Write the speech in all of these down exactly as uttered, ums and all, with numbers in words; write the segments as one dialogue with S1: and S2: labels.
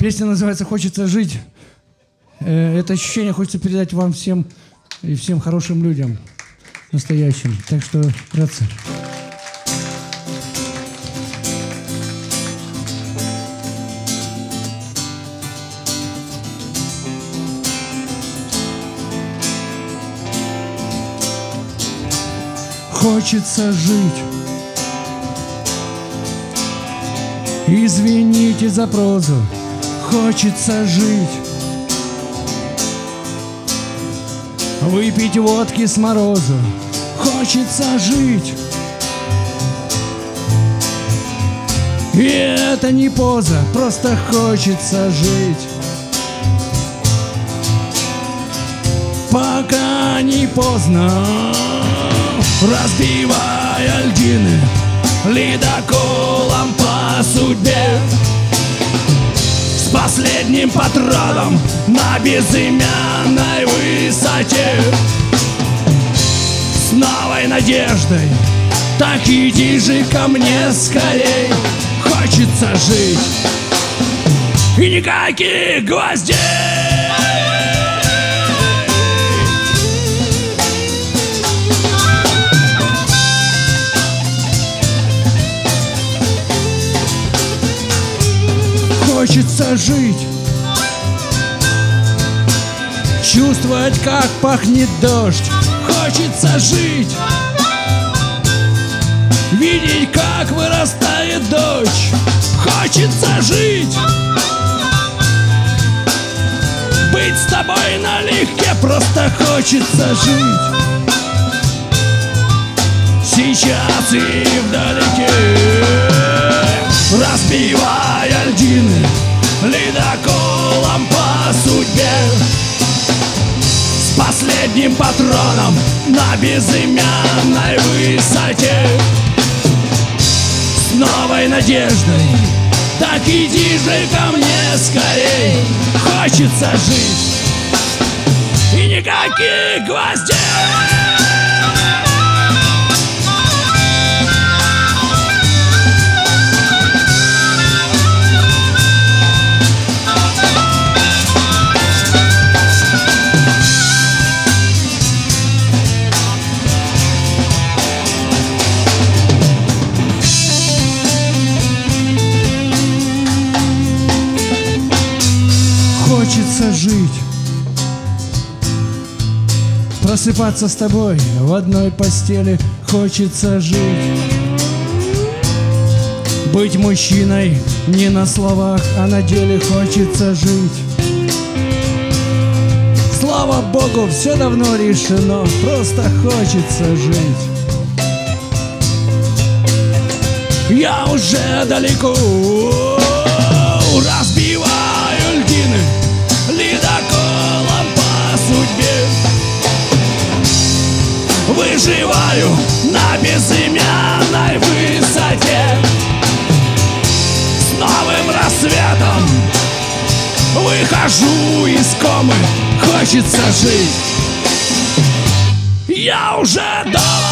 S1: Песня называется «Хочется жить». Это ощущение хочется передать вам всем и всем хорошим людям, настоящим. Так что, братцы. Хочется жить. Извините за прозу. Хочется жить. Выпить водки с морозу. Хочется жить. И это не поза, просто хочется жить. Пока не поздно. Разбивая льдины ледоколом по судьбе, с последним патроном на безымянной высоте, с новой надеждой, так иди же ко мне скорей. Хочется жить и никаких гвоздей. Хочется жить, чувствовать, как пахнет дождь. Хочется жить, видеть, как вырастает дочь. Хочется жить, быть с тобой налегке. Просто хочется жить, сейчас и вдалеке. Разбивая льдины ледоколом по судьбе, с последним патроном на безымянной высоте, с новой надеждой, так иди же ко мне скорей. Хочется жить и никаких гвоздей. Хочется жить, просыпаться с тобой в одной постели. Хочется жить, быть мужчиной не на словах, а на деле. Хочется жить. Слава Богу, все давно решено, просто хочется жить. Я уже далеко, разбиваю льдины ледоколом по судьбе, выживаю на безымянной высоте, с новым рассветом выхожу из комы. Хочется жить, я уже дома.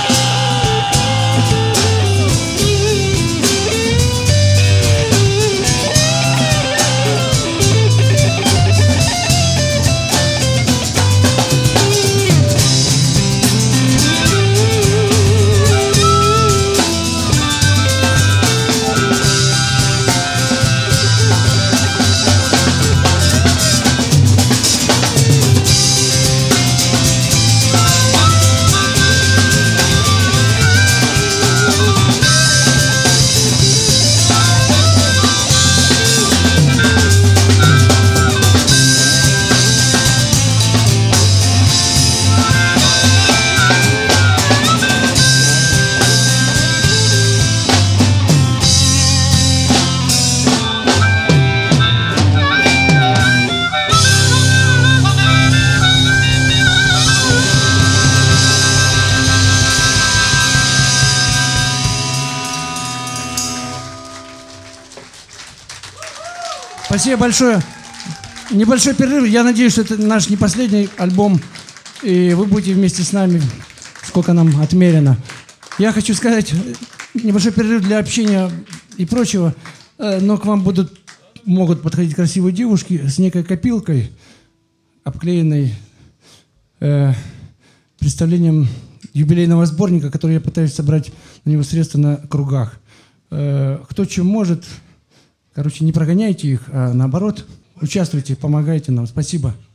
S1: Спасибо большое. Небольшой перерыв. Я надеюсь, что это наш не последний альбом, и вы будете вместе с нами, сколько нам отмерено. Я хочу сказать, небольшой перерыв для общения и прочего, но к вам будут могут подходить красивые девушки с некой копилкой, обклеенной э, представлением юбилейного сборника, который я пытаюсь собрать на него средства на кругах. Э, кто чем может, короче, не прогоняйте их, а наоборот, участвуйте, помогайте нам. Спасибо.